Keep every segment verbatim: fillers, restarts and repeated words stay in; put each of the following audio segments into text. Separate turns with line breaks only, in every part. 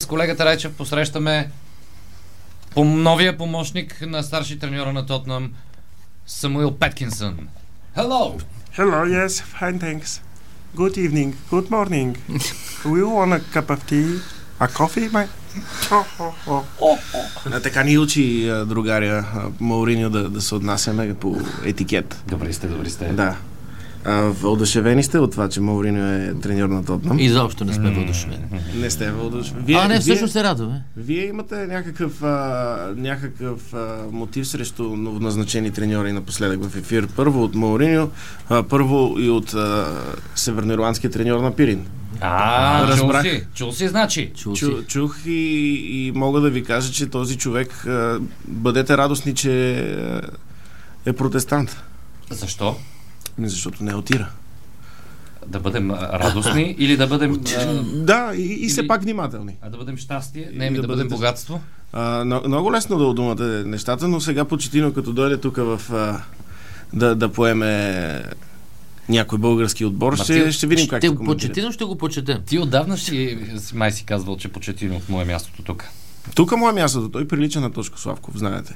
колегата Райчев посрещаме по новия помощник на старши треньора на Тотнъм Самуил Петкинсън. Hello!
Hello, yes, fine, thanks. Good evening, good morning. Do you want a cup of tea? A coffee, mate? Oh, oh, oh. Oh, oh. А, така ни учи а, другаря Мауриньо да, да се отнасяме по етикет.
Добре сте, добре сте.
Да. А, въодушевени сте от това, че Мауриньо е треньор на Тотнъм?
Изобщо не сме въодушевени.
Не сте въодушевени.
А, не, всъщност се радваме.
Вие имате някакъв, а, някакъв а, мотив срещу новоназначени треньори напоследък в ефир. Първо от Мауриньо, а, първо и от а, северноирландския треньор на Пирин.
А,
разбрах.
чул си, чул си, значи.
Чул си.
Чу, чух и, и мога да ви кажа, че този човек, а, бъдете радостни, че е протестант.
Защо?
Защото не отира.
Да бъдем радостни или да бъдем... А,
Да, и, и
или...
все пак внимателни.
А да бъдем щастие? Не, ми
да
да, бъдем
бъдете...
богатство?
А, но, много лесно да удумате нещата, но сега Почетино, като дойде тук в... А, да, да поеме някой български отбор, ще,
ти,
ще видим как
ще
ще коментирате.
Почетино ще го почетем.
Ти отдавна си, си май си казвал, че Почетино в мое мястото тук.
Тук му е мястото. Той прилича на Тошко Славков, знаете.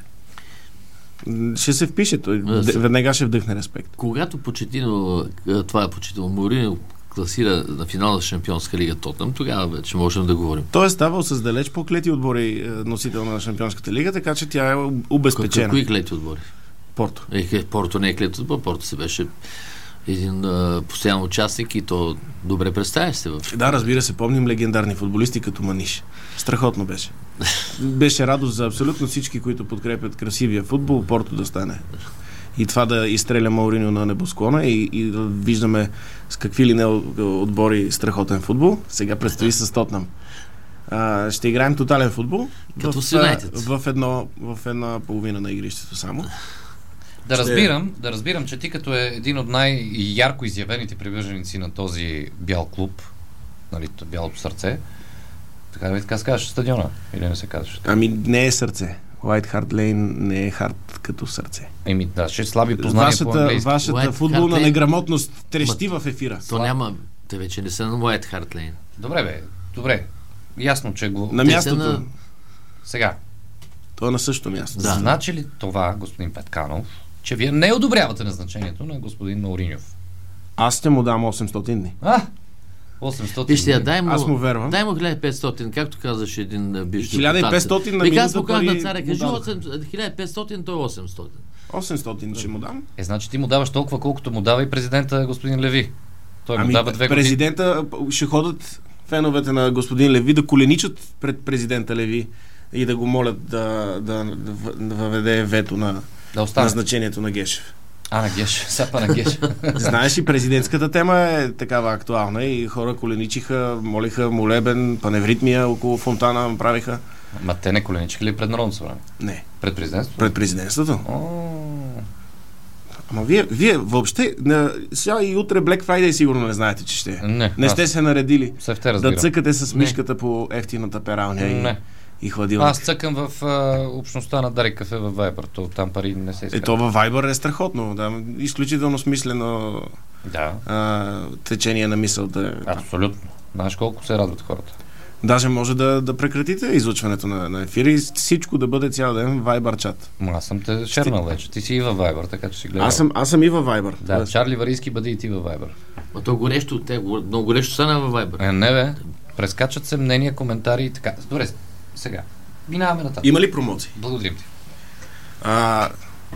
Ще се впише, той
Да,
веднага ще вдъхне респект.
Когато Почетино, това е Почетино, Мауриньо класира на финала с Шампионска лига Тотнъм, тогава вече можем да говорим.
Той е ставал с далеч по-клети отбори носител на Шампионската лига, така че тя е обезпечена.
Кои клети отбори?
Порто.
Е, Порто не е клет отбор, Порто се беше един а, постоянен участник и то добре представя се в...
Да, разбира се, помним легендарни футболисти като Маниш. Страхотно беше. Беше радост за абсолютно всички, които подкрепят красивия футбол, Порто да стане. И това да изстреля Мауриньо на небосклона и, и да виждаме с какви ли не отбори страхотен футбол. Сега предстои с Тотнъм. А, ще играем тотален футбол.
Като
в,
с Юнайтед.
в, едно, в една половина на игрището само.
Да разбирам, да разбирам, че ти като е един от най-ярко изявените привърженици на този бял клуб, нали, бялото сърце, така да ви така се казваш стадиона, или не се казваш?
Ами не е сърце. White Hart Lane не е хард като сърце.
Еми, да, ще слаби познания
вашата,
по английски.
Вашата
White
футболна
Hart Lane.
неграмотност трещи в ефира.
То няма... Те вече не са на White Hart Lane.
Добре, бе, добре. Ясно, че го...
На
Те
мястото.
са на-
Сега,
То е на същото място.
Да.
значи ли това, господин Петканов, че вие не одобрявате назначението на господин Мауриньов?
Аз ще му дам осемстотин дни.
А? осемстотин.
Вижте, я, дай му,
Аз му вервам.
дай му хиляда и петстотин, както казваше един а, бивш
хиляда и петстотин на
Вика, аз
минута
му казах
пари
на царя,
му
кажи
дадох.
осем- хиляда и петстотин, той осемстотин.
осемстотин ще му дам.
Е, значи ти му даваш толкова, колкото му дава и президента господин Леви. Той му
Ами
дава две години.
президента ще ходят феновете на господин Леви да коленичат пред президента Леви и да го молят да, да, да въведе вето на
Да остане.
назначението на Гешев.
А, на Геш. Сапа на Геш.
Знаеш ли, президентската тема е такава актуална и хора коленичиха, молиха молебен, паневритмия около фонтана правиха.
Ма те не коленичиха ли пред Народното събрание?
Не,
Пред президентството?
пред президентството.
О,
Ама вие, вие въобще, на, сега и утре Black Friday сигурно не знаете, че ще е.
Не,
Не
аз
сте се наредили
се в те
да
разбирам.
цъкате с
Не.
мишката по ефтината пералня и,
Не.
и хладилник.
Аз цъкам в а, общността на Дарик кафе във Viber. То, там пари не се
Е,
изкарат.
то във Viber е страхотно. Да, изключително смислено
Да,
а, течение на мисълта.
абсолютно. Знаеш колко се радват хората.
Даже може да, да прекратите излъчването на, на ефира и всичко да бъде цял ден в Viber чат.
Ма аз съм те шернал вече. Ти си и във Viber, така че си гледал.
Аз съм, аз съм и във Viber.
Да,
Тоест,
Чарли Варийски бъде и ти във Viber.
А то горещо, те, го- много горещо стана във Viber.
Е, не бе. Прескачат се мнения, коментари и така. Добре, сега. Минаваме нататък.
има ли промоции?
Благодарим ти.
А,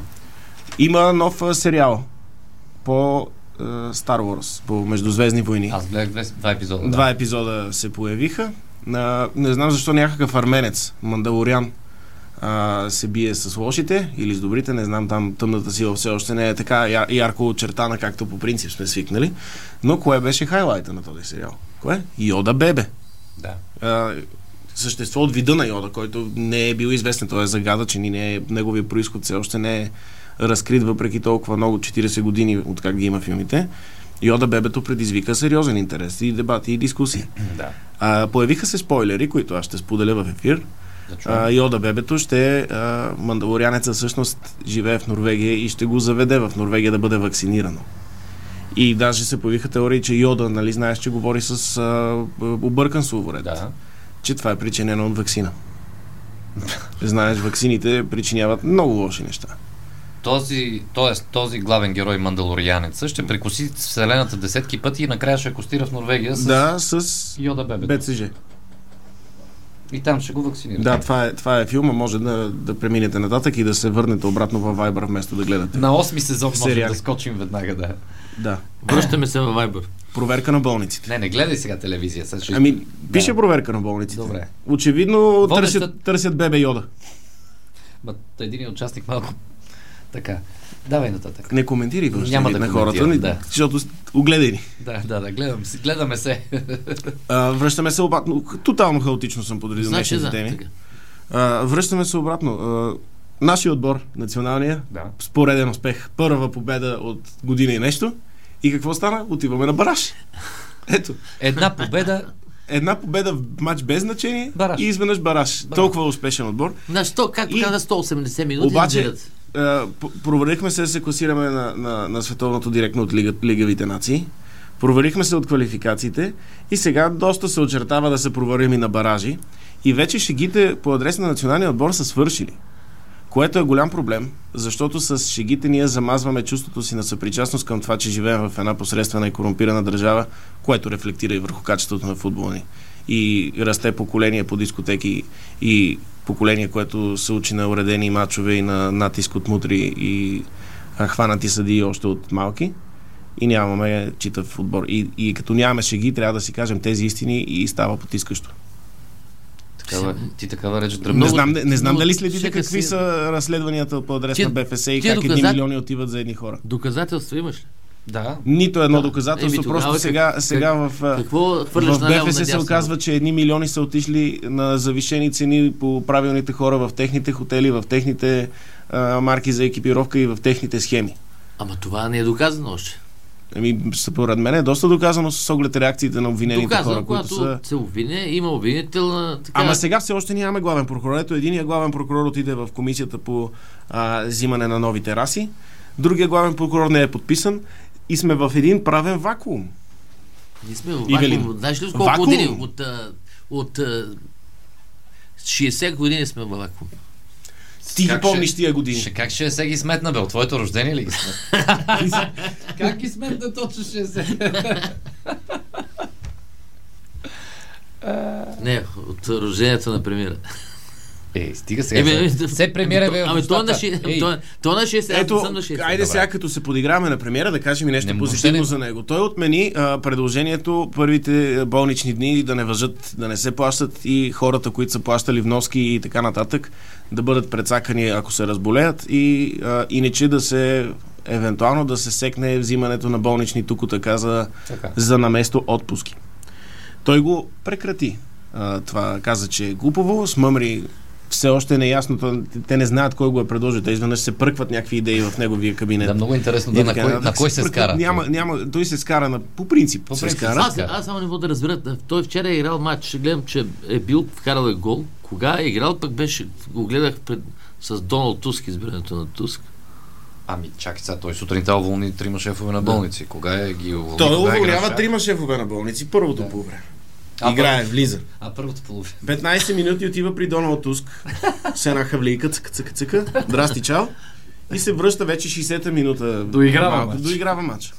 има нов а, сериал по а, Star Wars, по Междузвездни войни.
Аз гледах две, два епизода.
Два
Да.
епизода се появиха. На, не знам защо някакъв арменец, Мандалориан, а, се бие с лошите или с добрите, не знам, там тъмната сила все още не е така я- ярко очертана, както по принцип сме свикнали. Но кое беше хайлайта на този сериал? Кое? Йода Бебе.
Да.
А, същество от вида на Йода, който не е бил известен. Той е загадъчен и не е, неговия происход все още не е разкрит, въпреки толкова много, четирийсет години, от как ги има филмите. Йода Бебето предизвика сериозен интерес и дебати и дискусии.
Да.
А, появиха се спойлери, които аз ще споделя в ефир.
Да чуем.
А, Йода Бебето ще... А, мандалорианеца всъщност живее в Норвегия и ще го заведе в Норвегия да бъде вакцинирано. И даже се появиха теории, че Йода, нали знаеш, че говори с а, объркан словоред.
Да.
че това е причинено от ваксина. Знаеш, ваксините причиняват много лоши неща.
Този, т.е. този главен герой Мандалорианеца ще прекоси вселената десетки пъти и накрая ще акостира в Норвегия с,
да, с
Йода бебето.
Б Ц Ж.
И там ще го вакцинират.
Да, това е, това е филма, може да, да преминете нататък и да се върнете обратно във Viber вместо да гледате.
На осми сезон може
Сериали.
да скочим веднага, да.
Да.
Връщаме се във Viber.
Проверка на болниците.
Не, не гледай сега телевизия. Сега ще...
Ами, пише
да.
проверка на болниците.
Добре.
Очевидно
Водеща-
търсят, търсят бебе Йода.
Ма, един участник малко... Така. Давай нататък.
Не коментирай външния
Няма
вид
да
на хората,
коментирам,
ни-
да.
защото огледай ни.
Да, да, да, гледам, се- гледаме се.
А, връщаме се обратно. Тотално хаотично съм подредил
Значи
днешните
да.
теми.
Така.
А, връщаме се обратно. А, нашия отбор, националния,
Да.
с пореден успех. Първа победа от година и нещо. И какво стана? Отиваме на бараж. Ето.
Една победа.
Една победа в матч без значение
Бараж.
и изведнъж бараж.
Бараж.
Толкова успешен отбор.
На сто, както
И-
каза, сто и осемдесет минути.
Обаче,
избират.
а, п- проверихме се да се класираме на, на, на световното директно от Лига, Лигавите нации. Проверихме се от квалификациите и сега доста се очертава да се проверим и на баражи. И вече шегите по адрес на националния отбор са свършили. Което е голям проблем, защото с шегите ние замазваме чувството си на съпричастност към това, че живеем в една посредствена и корумпирана държава, което рефлектира и върху качеството на футбола ни. И расте поколение по дискотеки и поколение, което се учи на уредени мачове и на натиск от мутри и а, хванати съдии още от малки. И нямаме читав отбор. И, и като нямаме шеги, трябва да си кажем тези истини и става потискащо.
Такава, ти такава реч
Не
дръбна.
знам, не, не знам
много-
дали следите
чакай
какви
си.
са разследванията по адрес
Ти-
на Б Ф С и
ти
как едни
доказат-
милиони отиват за едни хора.
Доказателства имаш ли?
Да.
Нито едно
Да.
доказателство,
Еми, тогава
просто
как-
сега, сега в, а,
Какво хвърляш
в
на ляво
Б Ф С се
надясно?
оказва, че едни милиони са отишли на завишени цени по правилните хора в техните хотели, в техните а, марки за екипировка и в техните схеми.
Ама това не е доказано още.
Ами, според мен е доста доказано с оглед реакциите на обвинените
Доказано,
хора, които
когато
са...
се обвиня, има обвинител на така...
Ама сега все още нямаме главен прокурор. Ето единия главен прокурор отиде в комисията по а, взимане на нови тераси, другия главен прокурор не е подписан и сме в един правен вакуум.
Ние сме в
Ивелин.
вакуум. Знаеш ли от колко
Вакуум?
години? От, а, от а, шейсет години сме в вакуум.
Ти ги
Как
помниш
ще-
тия години.
Ще, как ще се ги сметна, бе? От твоето рождение ли ги сметна? Как ги сметна точно шейсет?
Не, от рождението на премиера.
Ей, стига сега.
Еми,
сега.
еми,
Все премиера бе в
Ами той е на
устата.
шейсет.
Ей,
Той е- той е на шейсет. Аз не
Ето,
съм на шейсет.
айде
Добре.
сега като се подиграваме на премиера, да кажем и нещо
Не,
позитивно
въобще
за него. Той отмени а, предложението първите болнични дни да не въжат, да не се плащат и хората, които са плащали вноски и така нататък, да бъдат прецакани, ако се разболеят и а, иначе да се евентуално да се секне взимането на болнични тук така за,
Така.
за наместо отпуски. Той го прекрати. А, това каза, че е глупово, смъмри все още е неясно, то- те не знаят кой го е предложил. Те изведнъж се пръкват някакви идеи в неговия кабинет.
Да, много интересно
И
да, на
така
кой,
нататък.
на кой се
пръкват.
скара.
Няма, няма, той се скара на, по принцип.
По
се
принцип,
скара.
Аз, аз само не мога да разбера. Той вчера е играл матч. Ще гледам, че е бил, вкарал е гол. Кога е играл, пък беше, го гледах пред, с Доналд Туск, избирането на Туск.
Ами, чакай сега, той сутринта уволни трима шефове на болници. Кога е ги уволни?
Той
Кога е
уволнява
играл?
трима шефове на болници. Първото
Да.
по време.
А,
Играе,
първо-
влиза.
А първото половина.
петнайсет минути отива при Доналд Туск с една хавлийка, цъка, цъка, цъка. Здрасти, чао. И се връща вече шейсета минута.
Доиграва
малко,
мач.
Доиграва матч.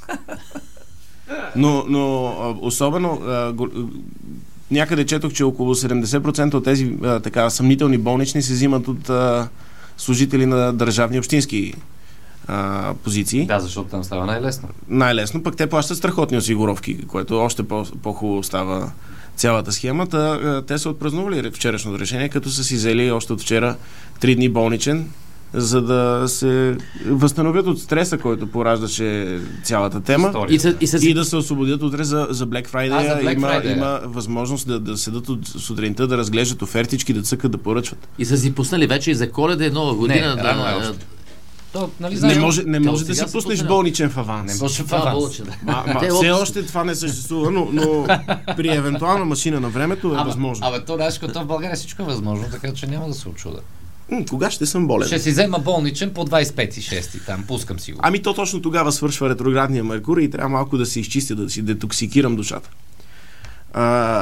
Но, но а, особено а, го, някъде четох, че около седемдесет процента от тези а, така съмнителни болнични се взимат от а, служители на държавни и общински а, позиции.
Да, защото там става най-лесно.
Най-лесно, пък те плащат страхотни осигуровки, което още по- по-хубаво става цялата схема. Та, те са отпразнували вчерашното решение, като са си взели още от вчера три дни болничен, за да се възстановят от стреса, който пораждаше цялата тема.
История.
И, се, и, се,
И да се освободят утре за, за Black Friday.
А, за Black
има,
Friday.
има възможност да, да седат от сутринта, да разглеждат офертички, да цъкат, да поръчват.
и са си пуснали вече и за Коледа и Нова година.
Не,
да,
рано е още. То, нали,
Не
знаеш,
може, не
те
може
от
да
сега
си
са
пуснеш
пуснали.
болничен в аванс.
не може в
Това
аванс.
болче, да.
Ма, ма,
Те
все
отпуск-
още това не съществува, но, но при евентуална машина на времето е
Ама-
възможно.
Абе, то знаеш, като в България всичко е възможно, така че няма да се очуда.
М, кога ще съм болен?
Ще си взема болничен по двайсет и пети шести, там, пускам си го.
Ами то точно тогава свършва ретроградния Меркурий и трябва малко да се изчистя, да си детоксикирам душата. А,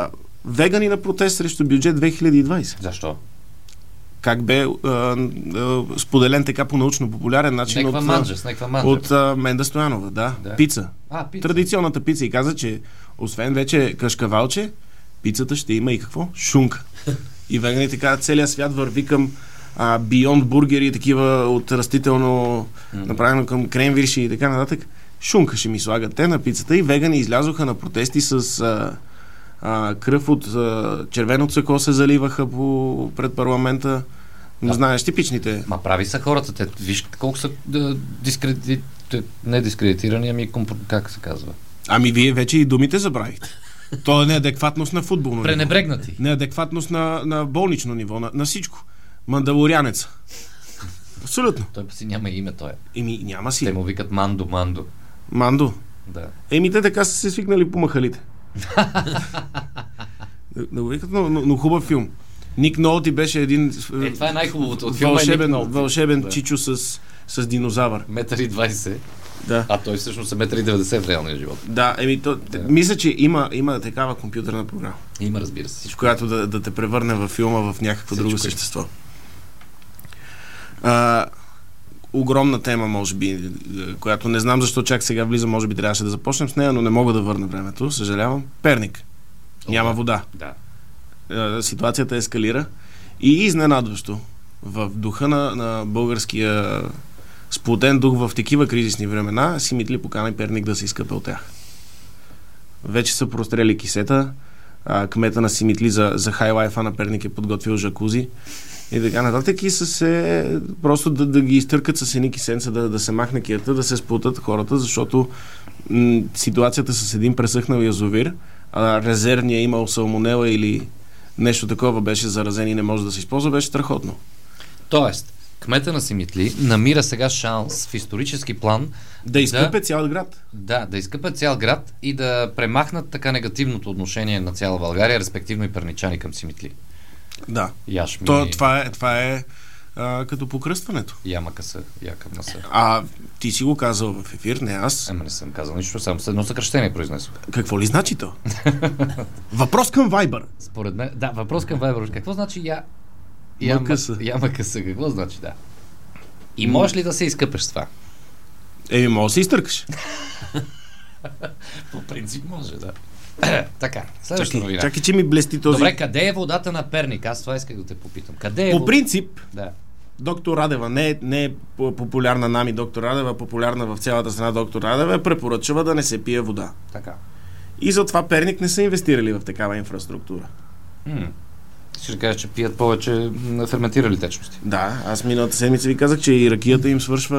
Вегани на протест срещу бюджет две хиляди и двадесета.
Защо?
Как бе а, а, споделен така по научно-популярен начин
Неква
от,
манджа, с неква манджа.
от а, Менда Стоянова, да.
Да.
Пица.
А, пица.
Традиционната пица. И каза, че освен вече кашкавалче, пицата ще има и какво? Шунка. И веганите казват, целият свят върви към а, Beyond бургери, такива от растително mm-hmm. направено към кремвирши и така нататък. Шунка ще ми слагат те на пицата и вегани излязоха на протести с а, а, кръв от а, червено цвекло се заливаха по, пред парламента. Да. Знаеш, типичните.
Ма прави са хората. Те, виж колко са да, дискреди... не дискредитирани, ами комп... как се казва?
Ами вие вече и думите забравихте. То е неадекватност на футболно ниво.
Пренебрегнати.
Неадекватност на, на болнично ниво, на, на всичко. Мандалорянеца. Абсолютно.
Той па си няма име, той е.
Еми, няма си.
Те му викат Мандо, Мандо.
Мандо?
Да.
Еми, те така са се свикнали по махалите. Да го викат, но, но, но хубав филм. Ник Нолти беше един
е, това е най-хубавото от филма.
Вълшебен,
е
вълшебен
да.
чичо с, с динозавър.
Метър и двадесет.
Да.
А той всъщност е метър и деветдесет в реалния живот.
Да, еми, то, да. Мисля, че има, има такава компютърна програма.
Има, разбира се. Всичко.
Която да, да те превърне във филма в някакво всичко друго същество. А, огромна тема, може би, която не знам защо чак сега влиза, може би трябваше да започнем с нея, но не мога да върна времето, съжалявам. Перник. О, няма вода.
Да.
А, ситуацията ескалира и изненадващо в духа на, на българския сплотен дух в такива кризисни времена, Симитли покани Перник да се изкъпе от тях. Вече са прострели кисета, а, кмета на Симитли за, за хайлайфа на Перник е подготвил жакузи и така нататък и са се просто да, да ги изтъркат с едни кисенца, да, да се махне кията, да се сплотат хората, защото м- ситуацията с един пресъхнал язовир, а резервния имал салмонела или нещо такова беше заразен и не може да се използва, беше страхотно.
Тоест, кмета на Симитли намира сега шанс в исторически план
да изкъпе
да,
цял град.
Да, да изкъпе цял град и да премахнат така негативното отношение на цяла България, респективно и перничани към Симитли.
Да.
Яшми...
То, това е, това е а, като покръстването.
Ямака са, якъвна са.
А ти си го казал в ефир, не аз.
Ема не съм казал нищо, само едно съкръщение произнесох.
Какво ли значи то? Въпрос към Viber.
Според мен, да, въпрос към Viber. Какво значи я...
Ямакъса.
Ямакъса, какво значи, да. И можеш ли да се изкъпеш с това?
Еми, може да се изтъркаш.
По принцип може, да. Така, следващата новина.
Чакай, че ми блести този...
Добре, къде е водата на Перник? Аз това исках да те попитам. Къде е
По
вод...
принцип,
да.
доктор Радева, не е, не е популярна нами доктор Радева, популярна в цялата страна доктор Радева, препоръчва да не се пие вода.
Така.
И затова Перник не са инвестирали в такава инфраструктура.
М-м. Ще кажеш, че пият повече ферментирали течности.
Да, аз миналата седмица ви казах, че и ракията им свършва.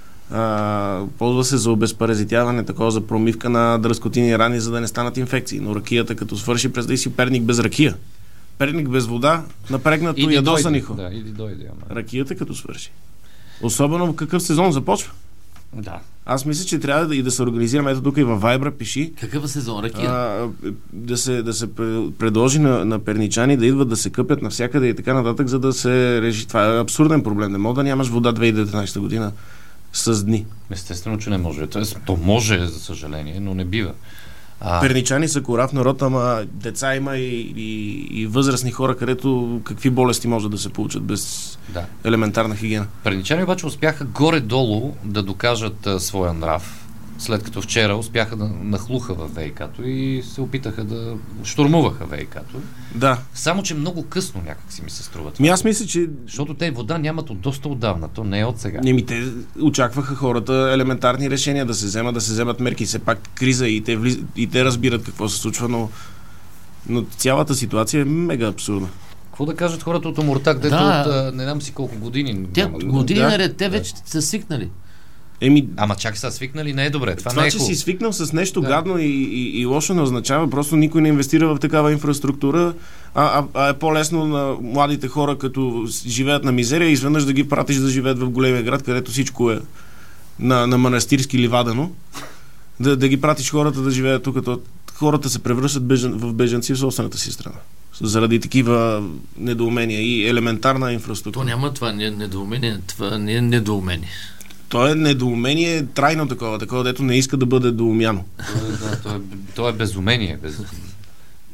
А, ползва се за обезпаразитяване, такова за промивка на дръскотини рани, за да не станат инфекции. Но ракията, като свърши, през да си Перник без ракия. Перник без вода, напрегнато и ядосаниха.
Да, иди дойде. Ама.
Ракията като свърши. Особено в какъв сезон започва.
Да.
Аз мисля, че трябва да и да се организираме. Ето тук и във Viber пиши.
Какъв сезон ракия?
А, да се, да се предложи на, на перничани да идват да се къпят навсякъде и така нататък, за да се реши. Това е абсурден проблем. Не мога да нямаш вода две хиляди и деветнадесета година с дни.
Естествено, че не може. Тоест, то може, за съжаление, но не бива. А...
Перничани са корав народ, ама деца има и, и, и възрастни хора, където какви болести може да се получат без
да.
елементарна хигиена.
Перничани обаче успяха горе-долу да докажат а, своя нрав, след като вчера успяха да нахлуха във ВИК-то и се опитаха да штурмуваха ВИК-то.
Да.
Само, че много късно някак си ми се струва това.
Ми аз мисля, че...
Защото те вода нямат от доста отдавна, то не е от сега.
Не ми те очакваха хората елементарни решения да се вземат, да се вземат мерки. Все пак криза и те, влиз... и те разбират какво се случва, но... но цялата ситуация е мега абсурдна.
Какво да кажат хората от Омуртак, дето
да.
от а, не знам си колко години.
Те
нямат...
години
да.
наред, те вече са свикнали.
Еми,
Ама чак са свикнали, не е добре. Това,
това
не е
че
хубаво.
си свикнал с нещо
да.
гадно и, и, и лошо не означава, просто никой не инвестира в такава инфраструктура, а, а, а е по-лесно на младите хора, като живеят на мизерия, изведнъж да ги пратиш да живеят в големия град, където всичко е на, на манастирски ливадено, да, да ги пратиш хората да живеят тук, като хората се превръщат бежан, в бежанци в собствената си страна. Заради такива недоумения и елементарна инфраструктура.
То няма това не, недоумение, това не е недоумение.
То е недоумение трайно такова, такова, дето не иска да бъде доумяно.
То е, да, то е, то е безумение. Без...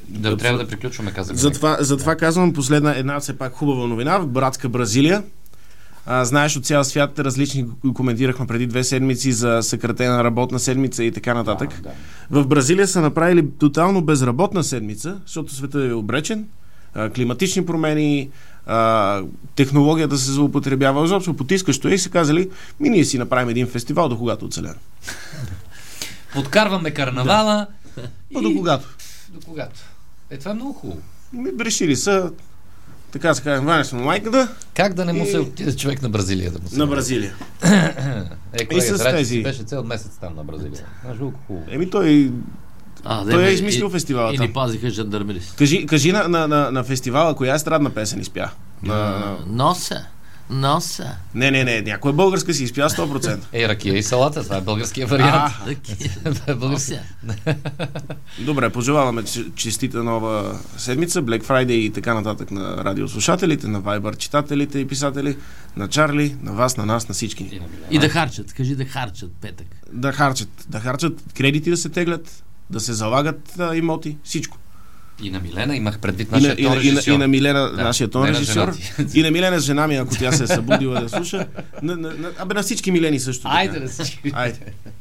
Да, трябва да приключваме, казах.
Затова, затова казвам последна една все пак хубава новина в братска Бразилия. А, знаеш, от цял свят различни коментирахме преди две седмици за съкратена работна седмица и така нататък.
Да, да.
В Бразилия са направили тотално безработна седмица, защото светът е обречен. А, климатични промени, а, технологията се злоупотребява. Изобщо потискащо е и са казали, ми ние си направим един фестивал, до когато оцелем.
Подкарваме карнавала.
Да.
И...
До когато.
До когато. Е, това е много хубаво.
Ми решили са, така се казвам, ваня съм майката.
Как да не му
И...
се отиде човек на Бразилия? Да му се
На Бразилия.
Е, колега,
И с
трябва,
тези-
си беше цел месец там на Бразилия. Знаеш колко хубаво.
Еми той,
А,
той
бе,
е измислил
и-
фестивала
И
там.
ни пазиха жандармеристи.
Кажи, кажи на, на, на, на фестивала, коя естрадна песен изпя? На, на...
Носа. Носа.
Не, не, не, някоя българска си изпя сто процента.
Е, ракия и салата, това е българския вариант.
А,
Това е български.
Носа.
добре, пожелаваме че- честита нова седмица, Black Friday и така нататък на радиослушателите, на Viber читателите и писатели, на Чарли, на вас, на нас, на всички ни.
И да харчат. Кажи да харчат петък.
Да харчат, да харчат, кредити да се теглят, да се залагат а, имоти, всичко.
И на Милена имах предвид
И на,
нашия
и, на,
тон
и, на,
режисьор.
и на Милена,
Да,
нашия тон
не на
режисьор,
жена ти.
и на Милена с жена ми, ако тя се е събудила да слуша. На, на, на, абе на всички Милени също. така.
Айде да си.
Айде.